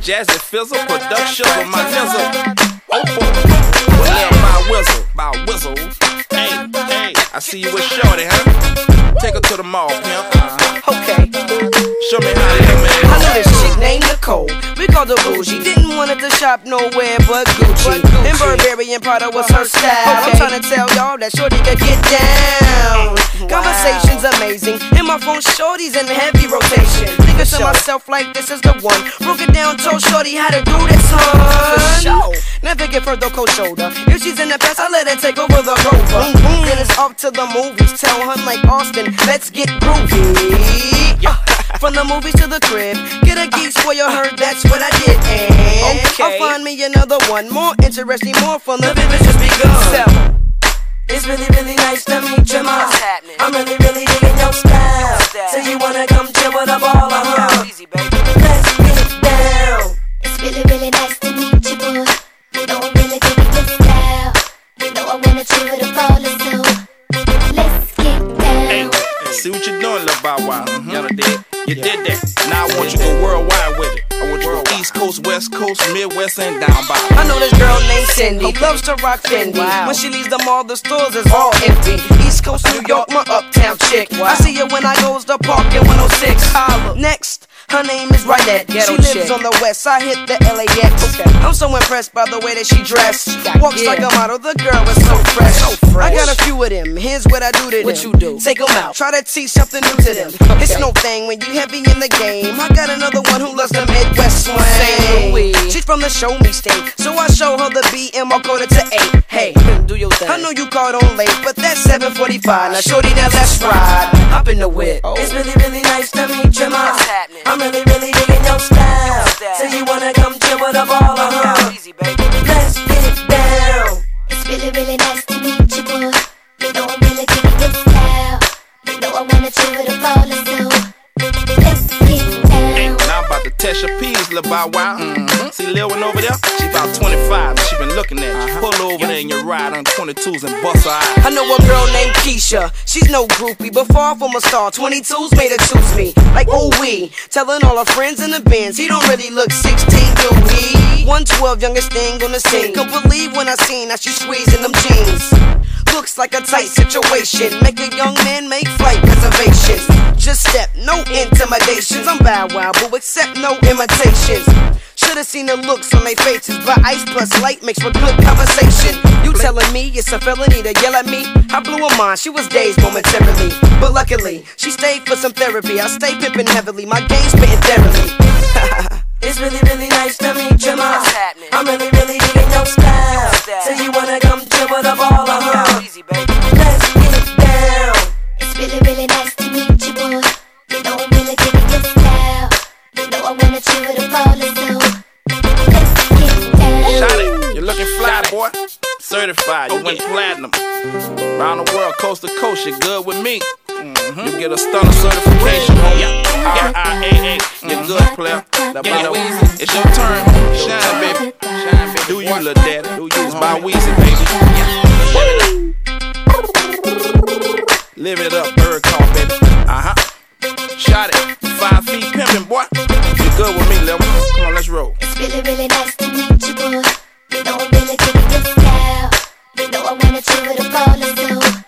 Jazzy Fizzle, production of my nizzle. Oh boy, well, by whistle. Hey, I see you with Shorty, huh? Take her to the mall, pimp. Okay. Show me how to live, man. I know this chick named Nicole. We called her bougie. Didn't want her to shop nowhere but Gucci. And Burberry and Prada was her style. I'm trying to tell y'all that Shorty could get down. Conversation's amazing. And my phone Shorty's in heavy rotation. Thinking to myself like this is the one. Broke it down, told Shorty how to do this, hun. Never give her the cold shoulder. If she's in the past, I let her take over the rover. Then it's off to the movies. Tell her like Austin, let's get groovy. From the movies to the crib, get a geek spoil her, that's what I did. And I'll find me another one, more interesting, more fun, the business just begun. It's really, really nice to meet you, ma. I'm really, really digging your style. So you wanna come chill with a baller, huh? Let's get down. It's really, really nice to meet you, boy. You know I'm really digging your style. You know I wanna chill with a baller, so let's get down. Hey, see what you're doing, little Bow Wow. You did that. Now I want you to go worldwide with it. I want you to go East Coast, West Coast, Midwest, and down by. I know this girl named Cindy, loves to rock Fendi. When she leaves the mall, the stores is all empty. East Coast, New York, my uptown chick. I see her when I goes to park in 106. Next, her name is Rynette. She lives on the west side, hit the LAX. I'm so impressed by the way that she dressed. Walks like a model, the girl is so fresh. I got a few of them, here's what I do to them. What you do? Take them out, try to teach something new to them. It's no thing when you heavy in the game. I got another one who loves the Midwest swing. She's from the show me state, so I show her the BM, I'll code it to 8. Hey, do your thing. I know you called on late, but that's 7:45. Now shorty, now let's ride. Hop in the whip. It's really, really nice to meet you, ma. I'm really, really digging your style. So you wanna come chill with a baller, huh? Let's get down. It's really, really nice to meet you, boy. You know I'm really digging your style. You know I wanna chill with a baller, so let's get down. Hey, now I'm about to test your peas, little Bow Wow. See Lil one over there? She about 25 and she been looking at you. Pull over there in your ride on 22s and bust her eye. I know a girl named Keisha. She's no groupie, but far from a star. 22s made her choose me. Like, oh, we. Telling all her friends in the bins, he don't really look 16, do he? 112, youngest thing on the scene. Couldn't believe when I seen how she squeezing them jeans. Looks like a tight situation. Make a young man make flight reservations. Just step, no intimidations. I'm Bow Wow, but accept no imitations. Should've seen the looks on their faces, but ice plus light makes for good conversation. You telling me it's a felony to yell at me? I blew her mind, she was dazed momentarily. But luckily, she stayed for some therapy. I stay pimping heavily, my game's spitting therapy. It's really, really nice to meet you, ma. I'm really, really digging your style. So you wanna come chill with a baller, huh? Let's get down. It's really, really nice to meet you, boy. You know I'm really digging your style. You know I wanna chill with a baller, so let's get down. Shot it, you're looking fly, boy. Certified, you went platinum. Around the world, coast to coast, you're good with me. You get a stunner certification, homie. RIAA, you're good, player. You know, it's your turn. Shine, baby. Shine, baby. Do you, little daddy? Do you? It's by Weezy, baby. Live it up, bird call, baby. Shot it. 5 feet pimpin', boy. You good with me, level. Come on, let's roll. It's really, really nice to meet you, boy. You know I'm really digging your style. You know I wanna chill with a baller, so